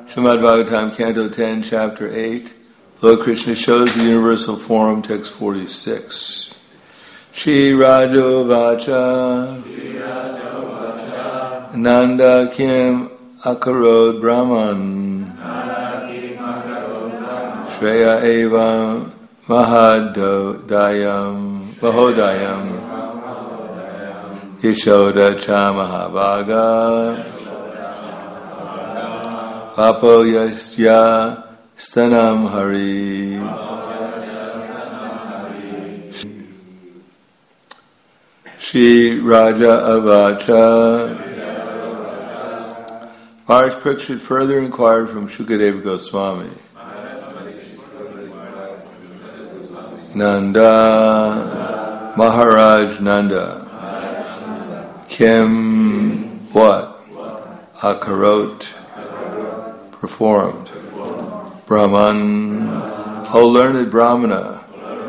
Srimad Bhagavatam, Canto 10, Chapter 8. Lord Krishna shows the universal form, text 46. Shri Rajo Vacha Nanda Kim Akarod Brahman Shreya Eva Mahodayam Yashoda Cha Mahabhaga Papo Yasya Stanam Hari. Shri Raja Avacha. Maharaj Parikshit further inquired from Shukadeva Goswami. Nanda, Maharaj Nanda. Kim, what? Akarot, performed. Brahman, O learned Brahmana.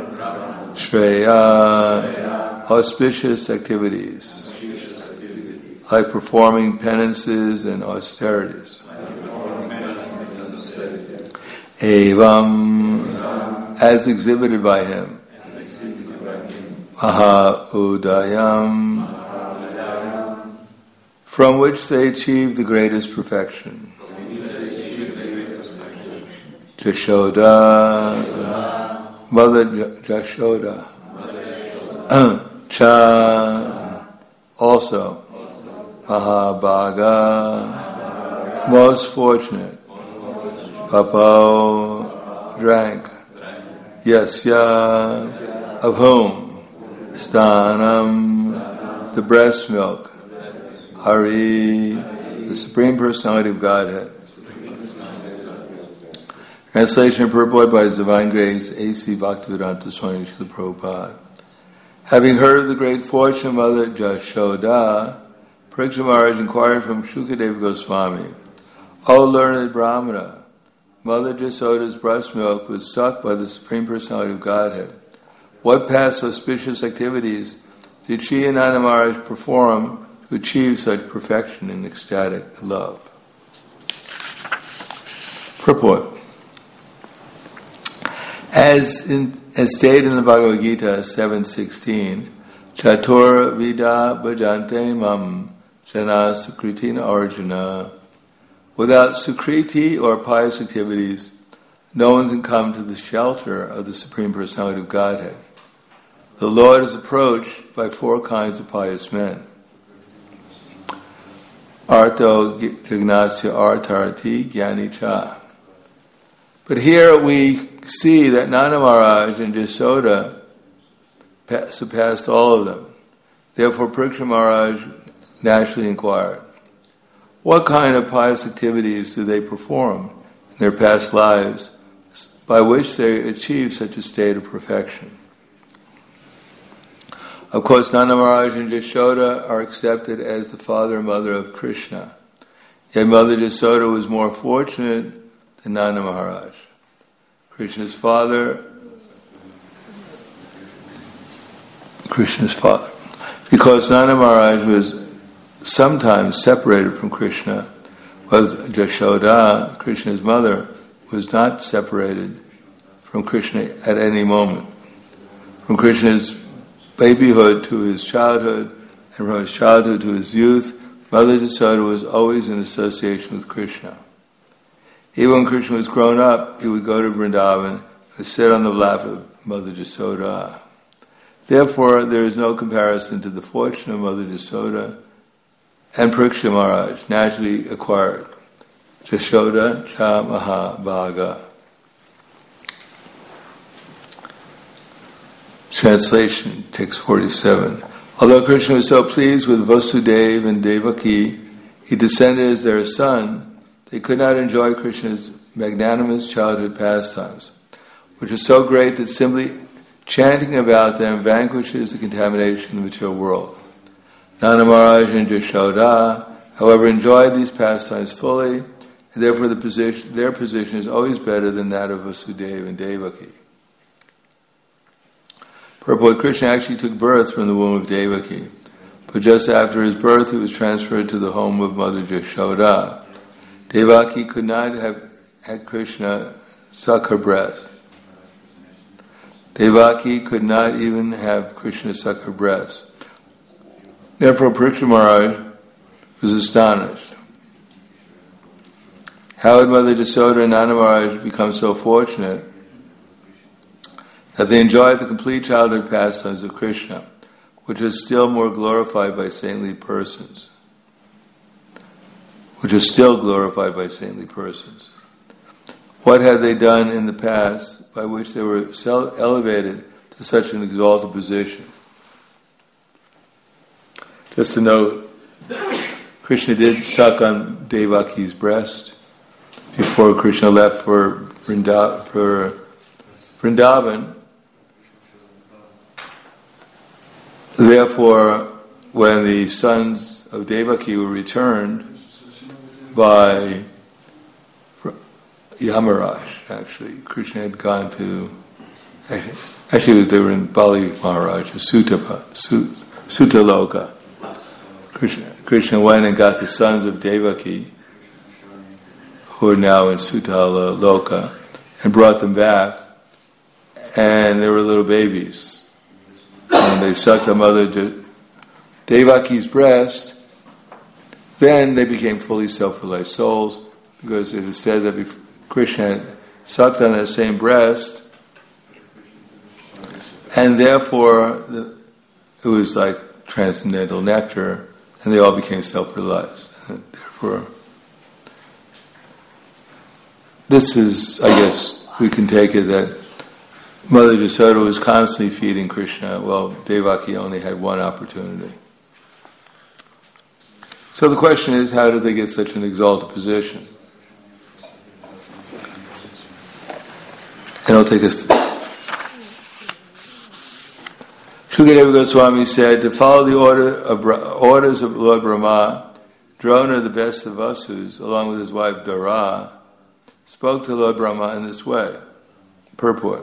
Shreya, auspicious activities, like performing penances and austerities. Evam, as exhibited by him. Maha Udayam, from which they achieve the greatest perfection. Jashoda, Mother Jashoda. Cha, also. Mahabhaga, most fortunate. Papo, drank. Yasya, of whom? Stanam, the breast milk. Hari, the Supreme Personality of Godhead. Translation and purport by His Divine Grace, A.C. Bhaktivedanta Swami Srila Prabhupada. Having heard of the great fortune of Mother Jashoda, Parikshit Maharaj inquired from Shukadeva Goswami, O learned Brahmana, Mother Jashoda's breast milk was sucked by the Supreme Personality of Godhead. What past auspicious activities did she and Nanda Maharaj perform to achieve such perfection in ecstatic love? Purport. As stated in the Bhagavad Gita 7:16, Chatur Vida Bhajante Mam Jana Sukritina Arjuna. Without Sukriti or pious activities, no one can come to the shelter of the Supreme Personality of Godhead. The Lord is approached by four kinds of pious men. Arto Jignasya Artarati Gyani Cha. But here we see that Nanda Maharaj and Jashoda surpassed all of them. Therefore, Parikshit Maharaj naturally inquired, what kind of pious activities do they perform in their past lives by which they achieve such a state of perfection? Of course, Nanda Maharaj and Jashoda are accepted as the father and mother of Krishna. Yet Mother Jashoda was more fortunate than Nanda Maharaj. Krishna's father. Because Nanda Maharaj was sometimes separated from Krishna, but Jashoda, Krishna's mother, was not separated from Krishna at any moment. From Krishna's babyhood to his childhood, and from his childhood to his youth, Mother Jashoda was always in association with Krishna. Even when Krishna was grown up, he would go to Vrindavan and sit on the lap of Mother Jashoda. Therefore, there is no comparison to the fortune of Mother Jashoda and Parikshit Maharaj, naturally acquired. Jashoda Cha Mahabhaga. Translation, text 47. Although Krishna was so pleased with Vasudeva and Devaki, he descended as their son, they could not enjoy Krishna's magnanimous childhood pastimes, which are so great that simply chanting about them vanquishes the contamination of the material world. Nanda Maharaj and Jashoda, however, enjoyed these pastimes fully, and therefore their position is always better than that of Vasudeva and Devaki. Purport, Krishna actually took birth from the womb of Devaki, but just after his birth he was transferred to the home of Mother Jashoda. Devaki could not have had Krishna suck her breast. Devaki could not even have Krishna suck her breast. Therefore, Parikshit Maharaj was astonished. How had Mother Yasoda and Nanda Maharaj become so fortunate that they enjoyed the complete childhood pastimes of Krishna, which is still more glorified by saintly persons? What had they done in the past by which they were elevated to such an exalted position? Just a note, Krishna did suck on Devaki's breast before Krishna left for Vrindavan. Therefore, when the sons of Devaki were returned by Yamaraj, actually, Krishna had gone to, actually they were in Bali Maharaj, Sutaloka. Krishna went and got the sons of Devaki, who are now in Sutaloka, and brought them back, and they were little babies. And they sucked on Mother Devaki's breast, then they became fully self-realized souls, because it is said that Krishna had sucked on that same breast, and therefore it was like transcendental nectar, and they all became self-realized. And therefore, this is, I guess, we can take it that Mother Yasoda was constantly feeding Krishna, while Devaki only had one opportunity. So the question is, how did they get such an exalted position? And I'll take this. Shukadeva Goswami said, to follow the orders of Lord Brahma, Drona, the best of Vasus, along with his wife Dara, spoke to Lord Brahma in this way. Purport.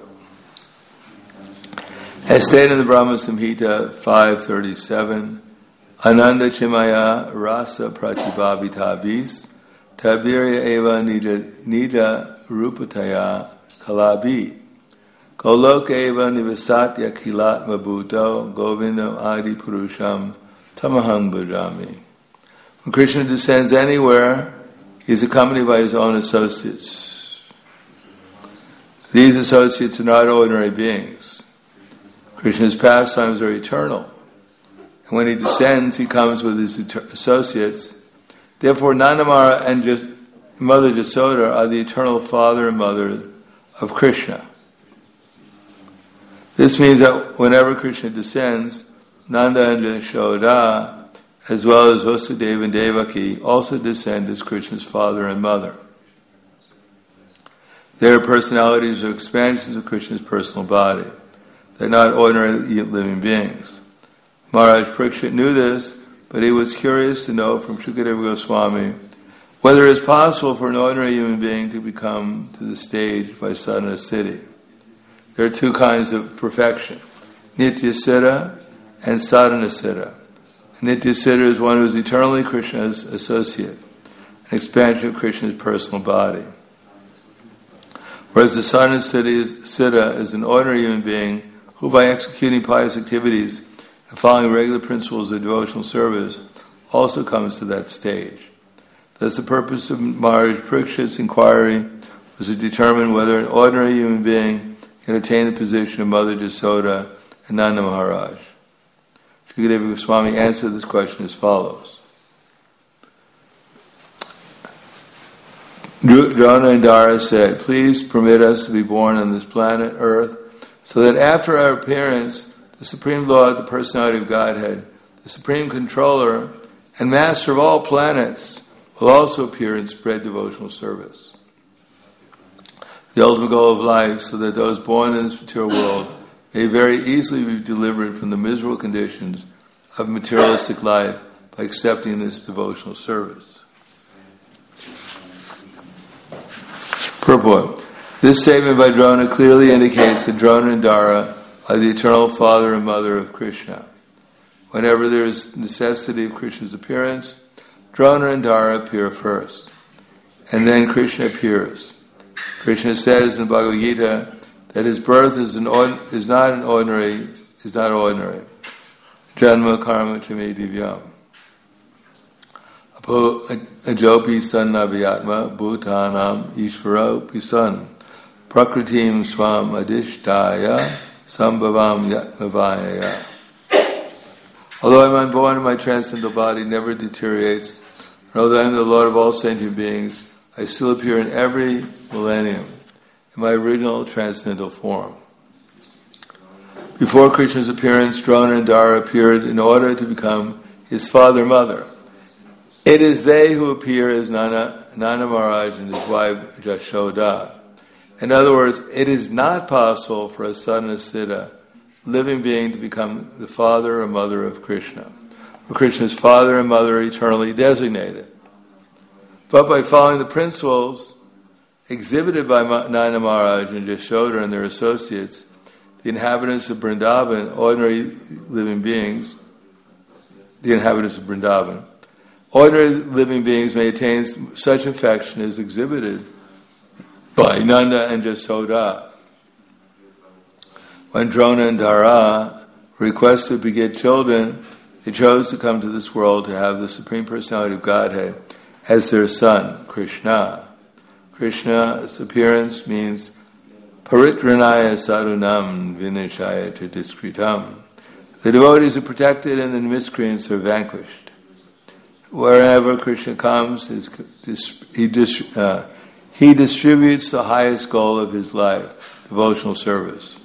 As stated in the Brahma Samhita 537, Ananda Chimaya Rasa Pratibhavitabhis Tabirya Eva Nija Rupataya Kalabi Golok Eva Nivasatya Kilat Mabuto Govindam Adi Purusham Tamahang Bhajami. When Krishna descends anywhere, he is accompanied by his own associates. These associates are not ordinary beings. Krishna's pastimes are eternal. And when he descends, he comes with his associates. Therefore, Nandamara and Mother Yasoda are the eternal father and mother of Krishna. This means that whenever Krishna descends, Nanda and Yasoda, as well as Vasudeva and Devaki, also descend as Krishna's father and mother. Their personalities are expansions of Krishna's personal body. They're not ordinary living beings. Maharaj Parikshit knew this, but he was curious to know from Shukadeva Goswami whether it is possible for an ordinary human being to become to the stage by sadhana siddhi. There are two kinds of perfection, Nitya Siddha and Sadhana Siddha. Nitya Siddha is one who is eternally Krishna's associate, an expansion of Krishna's personal body. Whereas the Sadhana Siddha is an ordinary human being who, by executing pious activities and following regular principles of devotional service, also comes to that stage. Thus the purpose of Maharaj Parikshit's inquiry was to determine whether an ordinary human being can attain the position of Mother Yasoda and Nanda Maharaj. Shukadeva Goswami answered this question as follows. Drona and Dara said, please permit us to be born on this planet Earth, so that after our appearance, the Supreme Lord, the Personality of Godhead, the Supreme Controller, and Master of all planets, will also appear and spread devotional service. The ultimate goal of life, so that those born in this material world may very easily be delivered from the miserable conditions of materialistic life by accepting this devotional service. Purport. This statement by Drona clearly indicates that Drona and Dara are the eternal father and mother of Krishna. Whenever there is necessity of Krishna's appearance, Drona and Dara appear first. and then Krishna appears. Krishna says in the Bhagavad Gita that his birth is not ordinary. Janma karma chame divyam. Ajopi sannabhyatma bhutanam ishvaro pisan prakritim swam adishtaya sambhavam yatmavaya. Although I am unborn, my transcendental body never deteriorates. And although I am the Lord of all sentient beings, I still appear in every millennium in my original transcendental form. Before Krishna's appearance, Drona and Dara appeared in order to become his father and mother. It is they who appear as Nanda Maharaj and his wife Jashoda. In other words, it is not possible for a Sadhanasiddha, living being, to become the father or mother of Krishna, or Krishna's father and mother eternally designated. But by following the principles exhibited by Nanda Maharaj and Jashoda and their associates, the inhabitants of Vrindavan, ordinary living beings, ordinary living beings may attain such affection as exhibited by Nanda and Jashoda. When Drona and Dara requested to beget children, they chose to come to this world to have the Supreme Personality of Godhead as their son, Krishna. Krishna's appearance means Paritranaya sadhunam vinashaya diskritam. The devotees are protected and the miscreants are vanquished. Wherever Krishna comes, he distributes the highest goal of his life, devotional service.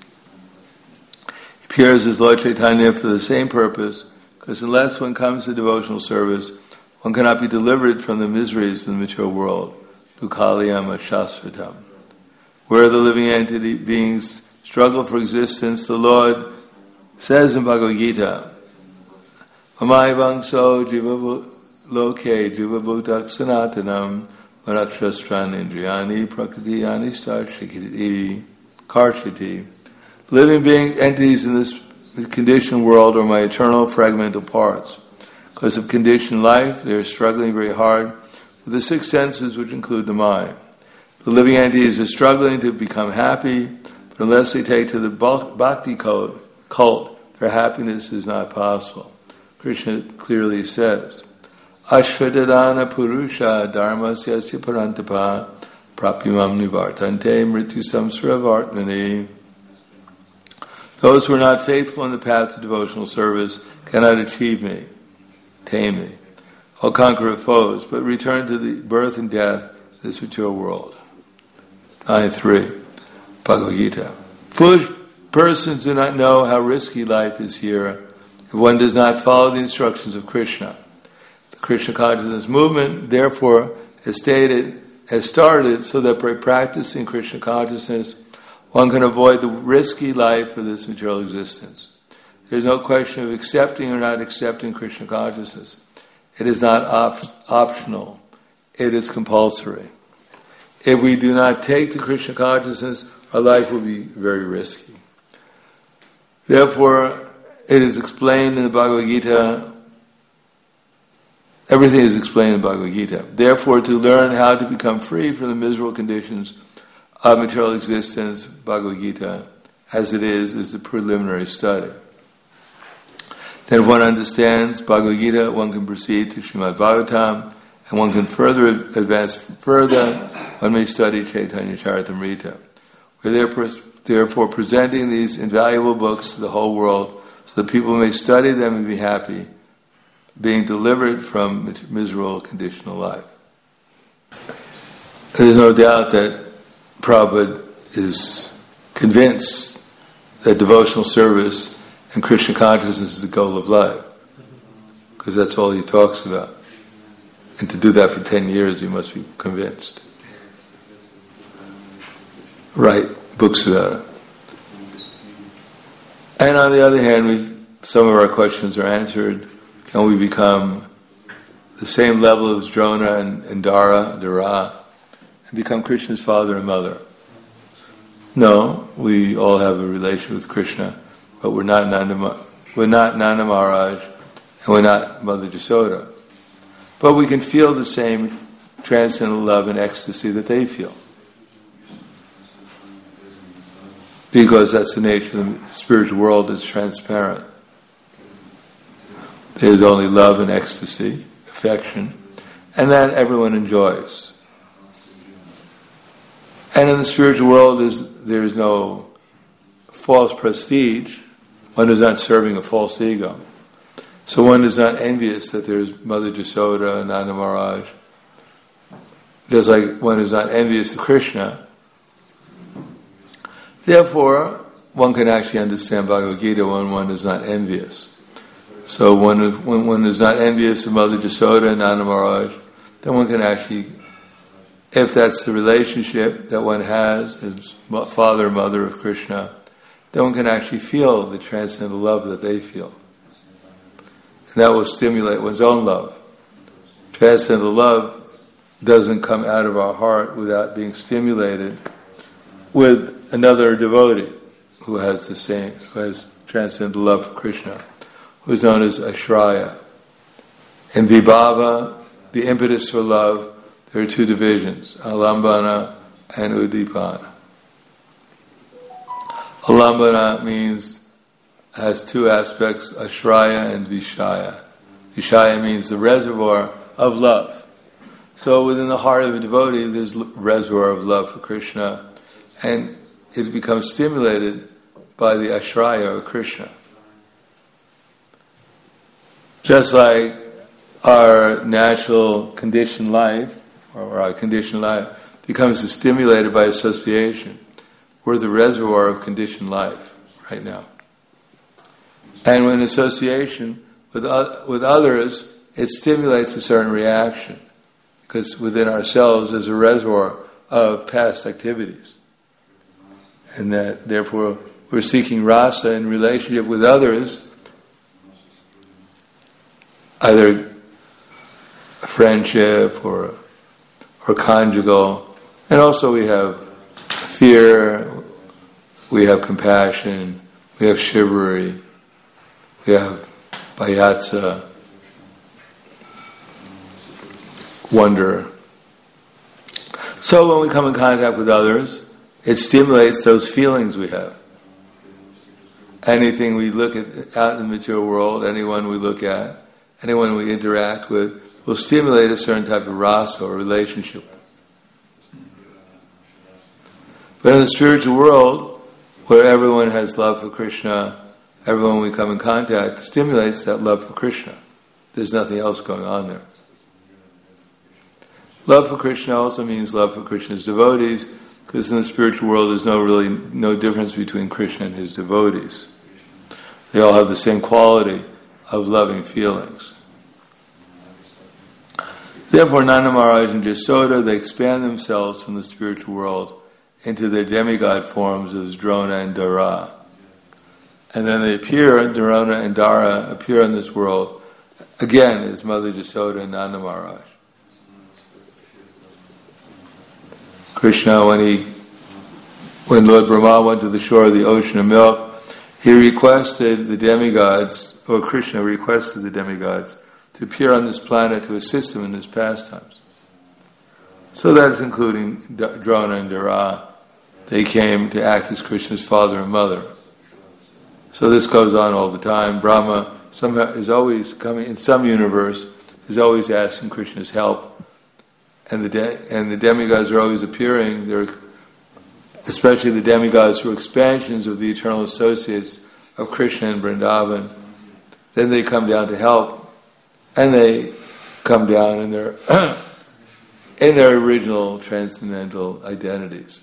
He appears as Lord Chaitanya for the same purpose, because unless one comes to devotional service, one cannot be delivered from the miseries of the material world, dukhaliyam ashasvatam. Where the living entity beings struggle for existence, the Lord says in Bhagavad Gita, Mamai vangso jiva loke jiva bhutak sanatanam manakshastran indriyani prakriti star shikiti karshiti. Living being entities in this conditioned world are my eternal fragmental parts. Because of conditioned life, they are struggling very hard with the six senses, which include the mind. The living entities are struggling to become happy, but unless they take to the bhakti cult, their happiness is not possible. Krishna clearly says, Ashvadadana purusha dharmasyasya parantapa prapyamam nivartante mrityu samsaravartmani. Those who are not faithful in the path of devotional service cannot achieve me, tame me, or conquer foes, but return to the birth and death of this material world. 9.3, Bhagavad Gita. Foolish persons do not know how risky life is here if one does not follow the instructions of Krishna. The Krishna consciousness movement, therefore, has started so that by practicing Krishna consciousness, one can avoid the risky life of this material existence. There is no question of accepting or not accepting Krishna consciousness. It is not optional. It is compulsory. If we do not take to Krishna consciousness, our life will be very risky. Therefore, it is explained in the Bhagavad Gita, everything is explained in the Bhagavad Gita. Therefore, to learn how to become free from the miserable conditions of material existence, Bhagavad Gita, as it is the preliminary study. Then if one understands Bhagavad Gita, one can proceed to Srimad Bhagavatam, and one can advance further, one may study Chaitanya Charitamrita. We're therefore presenting these invaluable books to the whole world so that people may study them and be happy, being delivered from miserable conditional life. There's no doubt that Prabhupada is convinced that devotional service and Krishna consciousness is the goal of life, because that's all he talks about. And to do that for 10 years, you must be convinced. Write books about it. And on the other hand, some of our questions are answered. Can we become the same level as Drona and Dara, and become Krishna's father and mother? No, we all have a relation with Krishna, but we're not Nanda Maharaj, and we're not Mother Jashoda. But we can feel the same transcendental love and ecstasy that they feel. Because that's the nature of the spiritual world, it's transparent. There's only love and ecstasy, affection, and that everyone enjoys. And in the spiritual world, there's no false prestige. One is not serving a false ego. So one is not envious that there's Mother Jasoda and Nanda Maharaj. Just like one is not envious of Krishna. Therefore, one can actually understand Bhagavad Gita when one is not envious. So when one is not envious of Mother Jasoda and Nanda Maharaj, then one can actually, if that's the relationship that one has as father and mother of Krishna, then one can actually feel the transcendental love that they feel. And that will stimulate one's own love. Transcendental love doesn't come out of our heart without being stimulated with another devotee who has transcendental love for Krishna, who is known as Ashraya. In Vibhava, the impetus for love, there are two divisions, Alambana and Udipana. Alambana has two aspects, Ashraya and Vishaya. Vishaya means the reservoir of love. So within the heart of a devotee, there's a reservoir of love for Krishna, and it becomes stimulated by the Ashraya of Krishna. Just like our natural conditioned life, or our conditioned life, becomes stimulated by association. We're the reservoir of conditioned life right now. And when association with others, it stimulates a certain reaction, because within ourselves is a reservoir of past activities. And that, therefore, we're seeking rasa in relationship with others, either friendship or conjugal. And also we have fear, we have compassion, we have chivalry, we have bayatsa, wonder. So when we come in contact with others, it stimulates those feelings we have. Anything we look at out in the material world, anyone we look at, anyone we interact with, will stimulate a certain type of rasa or relationship. But in the spiritual world, where everyone has love for Krishna, everyone we come in contact stimulates that love for Krishna. There's nothing else going on there. Love for Krishna also means love for Krishna's devotees, because in the spiritual world there's no difference between Krishna and his devotees. They all have the same quality of loving feelings. Therefore, Nanda Maharaj and Jasoda, they expand themselves from the spiritual world into their demigod forms as Drona and Dara. And then they appear, Drona and Dara appear in this world, again as Mother Jasoda and Nanda Maharaj. Krishna, when Lord Brahma went to the shore of the ocean of milk, he requested the demigods, or Krishna requested the demigods, to appear on this planet to assist him in his pastimes. So that's including Drona and Dara. They came to act as Krishna's father and mother. So this goes on all the time. Brahma somehow is always coming, in some universe, is always asking Krishna's help. And the demigods are always appearing. They're, especially the demigods who are expansions of the eternal associates of Krishna and Vrindavan. Then they come down to help, and they come down in their in their original transcendental identities.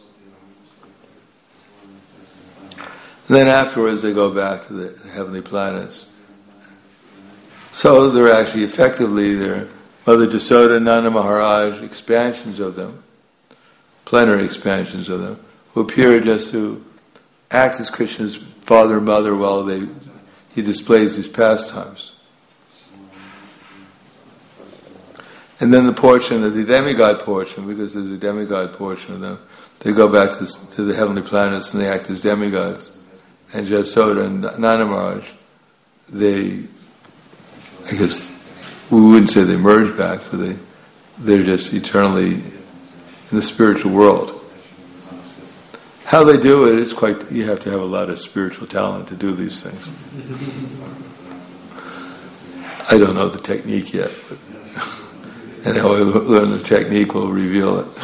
And then afterwards they go back to the heavenly planets. So they're actually effectively their Mother Jasoda and Nanda Maharaj, expansions of them, plenary expansions of them, who appear just to act as Krishna's father and mother while he displays these pastimes. And then the portion of the demigod portion, because there's a demigod portion of them, they go back to the heavenly planets and they act as demigods. And Jasoda and Nanda Maharaj, I guess we wouldn't say they merge back, but they're just eternally in the spiritual world. How they do it is you have to have a lot of spiritual talent to do these things. I don't know the technique yet, but and how I learn the technique will reveal it.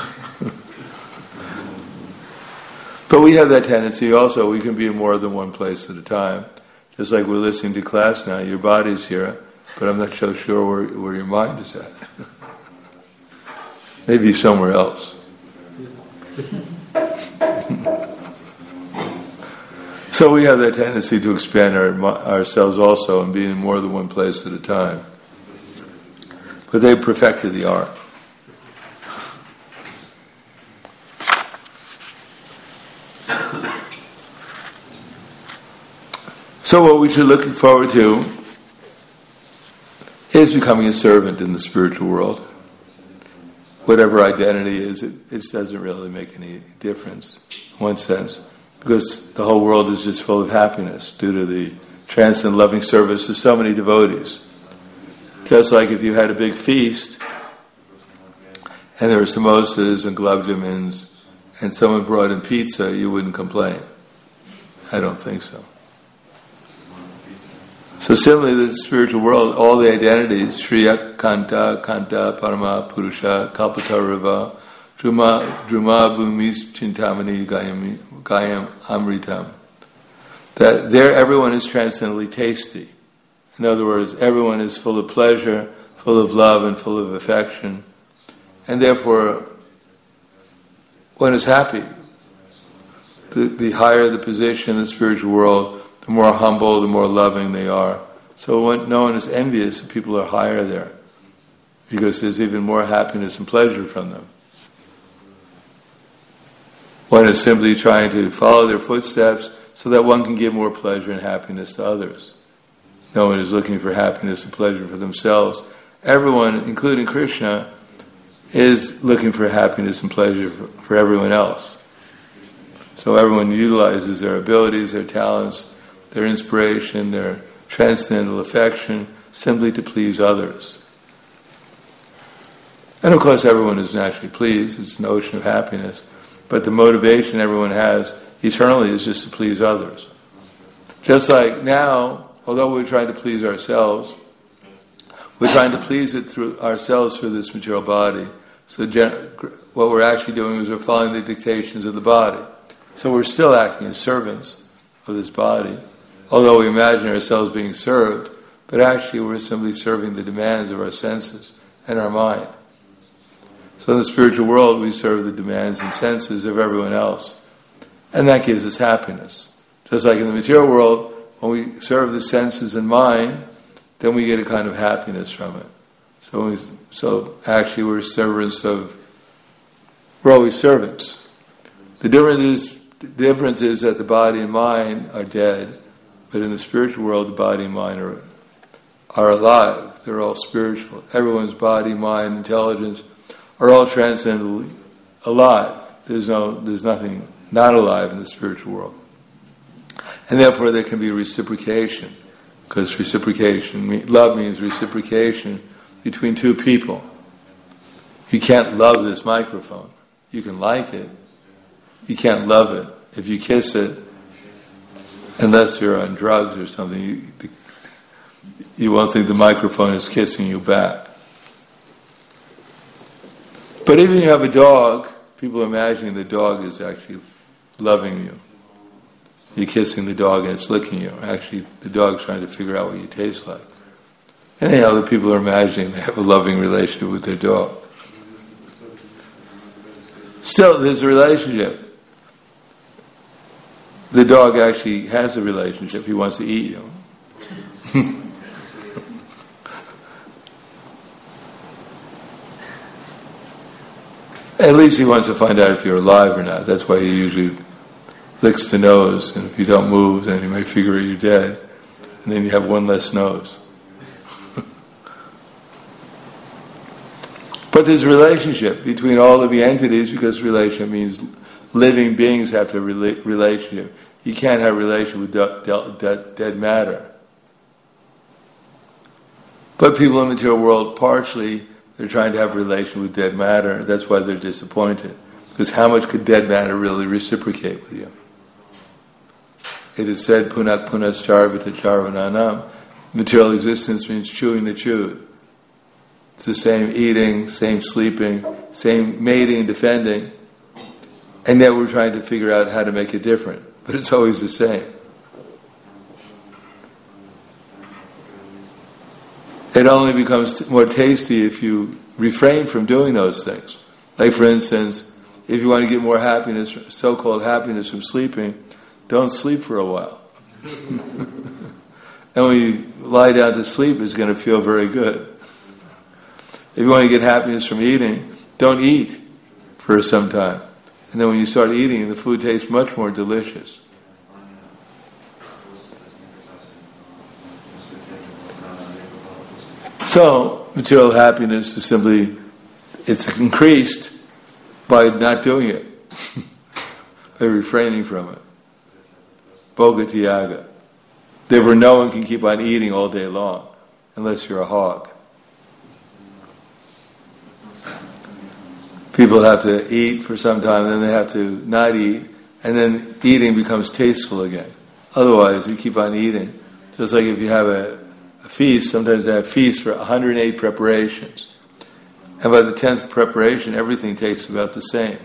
But we have that tendency also, we can be in more than one place at a time. Just like we're listening to class now, your body's here, but I'm not so sure where your mind is at. Maybe somewhere else. So we have that tendency to expand ourselves also and be in more than one place at a time. But they perfected the art. So what we should look forward to is becoming a servant in the spiritual world. Whatever identity is, it doesn't really make any difference in one sense, because the whole world is just full of happiness due to the transcendent loving service of so many devotees. Just like if you had a big feast and there were samosas and gulab jamins and someone brought in pizza, you wouldn't complain. I don't think so. So similarly, the spiritual world, all the identities, Shriya, Kanta, Parama, Purusha, Kalpatariva, Druma, Bhumis, Chintamani, Gayam, Amritam, that there everyone is transcendently tasty. In other words, everyone is full of pleasure, full of love, and full of affection. And therefore, one is happy. The higher the position in the spiritual world, the more humble, the more loving they are. So no one is envious if people are higher there, because there's even more happiness and pleasure from them. One is simply trying to follow their footsteps so that one can give more pleasure and happiness to others. No one is looking for happiness and pleasure for themselves. Everyone, including Krishna, is looking for happiness and pleasure for everyone else. So everyone utilizes their abilities, their talents, their inspiration, their transcendental affection, simply to please others. And of course everyone is naturally pleased, it's an ocean of happiness, but the motivation everyone has eternally is just to please others. Just like now, although we're trying to please ourselves, we're trying to please it through ourselves through this material body. So what we're actually doing is we're following the dictations of the body. So we're still acting as servants of this body, although we imagine ourselves being served, but actually we're simply serving the demands of our senses and our mind. So in the spiritual world, we serve the demands and senses of everyone else, and that gives us happiness. Just like in the material world, when we serve the senses and mind, then we get a kind of happiness from it. So actually we're always servants. The difference is that the body and mind are dead, but in the spiritual world, the body and mind are alive. They're all spiritual. Everyone's body, mind, intelligence are all transcendently alive. There's nothing not alive in the spiritual world. And therefore there can be reciprocation, because love means reciprocation between two people. You can't love this microphone. You can like it. You can't love it. If you kiss it, unless you're on drugs or something, you won't think the microphone is kissing you back. But even if you have a dog, people are imagining the dog is actually loving you. You're kissing the dog and it's licking you. Actually, the dog's trying to figure out what you taste like. Anyhow, the people are imagining they have a loving relationship with their dog. Still, there's a relationship. The dog actually has a relationship. He wants to eat you. At least he wants to find out if you're alive or not. That's why he usually licks the nose, and if you don't move, then he may figure you're dead, and then you have one less nose. But there's a relationship between all of the entities, because relationship means living beings have to relationship. You can't have a relationship with dead matter. But people in the material world, partially, They're trying to have a relation with dead matter. That's why they're disappointed. Because how much could dead matter really reciprocate with you? It is said, punak punas charvata charvananam. Material existence means chewing the chewed. It's the same eating, same sleeping, same mating, defending. And yet we're trying to figure out how to make it different. But it's always the same. It only becomes more tasty if you refrain from doing those things. Like, for instance, if you want to get more happiness, so-called happiness from sleeping, don't sleep for a while. And when you lie down to sleep, it's going to feel very good. If you want to get happiness from eating, don't eat for some time. And then when you start eating, the food tastes much more delicious. So, material happiness is simply, it's increased by not doing it, by refraining from it. Bhogatiyaga. Therefore, no one can keep on eating all day long, unless you're a hog. People have to eat for some time, then they have to not eat, and then eating becomes tasteful again. Otherwise, you keep on eating. Just like if you have a feast, sometimes they have feasts for 108 preparations. And by the 10th preparation, everything tastes about the same.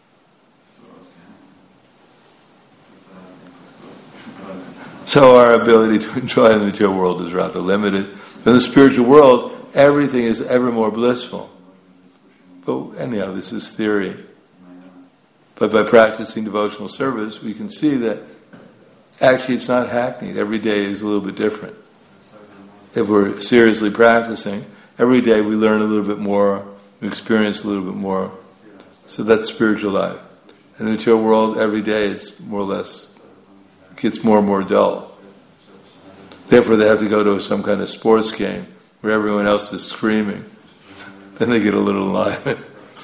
So our ability to enjoy the material world is rather limited. In the spiritual world, everything is ever more blissful. But anyhow, this is theory. But by practicing devotional service, we can see that actually it's not hackneyed. Every day is a little bit different. If we're seriously practicing, every day we learn a little bit more, we experience a little bit more. So that's spiritual life. In the material world, every day it's more or less, it gets more and more dull. Therefore they have to go to some kind of sports game where everyone else is screaming. Then they get a little enlivenment.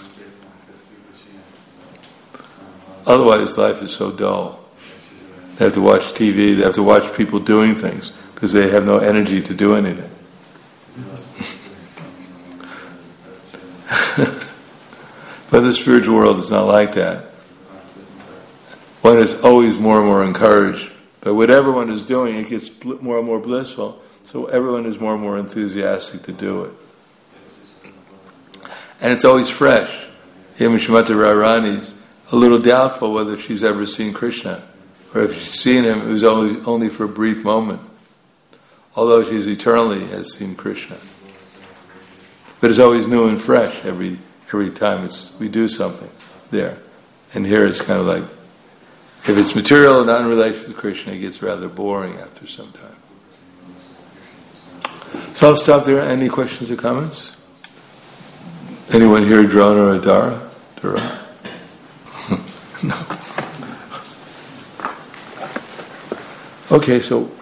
Otherwise life is so dull. They have to watch TV, they have to watch people doing things, because they have no energy to do anything. But the spiritual world is not like that. One is always more and more encouraged. But whatever one is doing, it gets more and more blissful. So everyone is more and more enthusiastic to do it. And it's always fresh. Even Srimati Radharani is a little doubtful whether she's ever seen Krishna. Or if she's seen him, it was only for a brief moment. Although she's eternally has seen Krishna. But it's always new and fresh every time we do something there. And here it's kind of like, if it's material and not in relation to Krishna, it gets rather boring after some time. So I'll stop there. Any questions or comments? Anyone here, Drona or Dara? No. Okay, so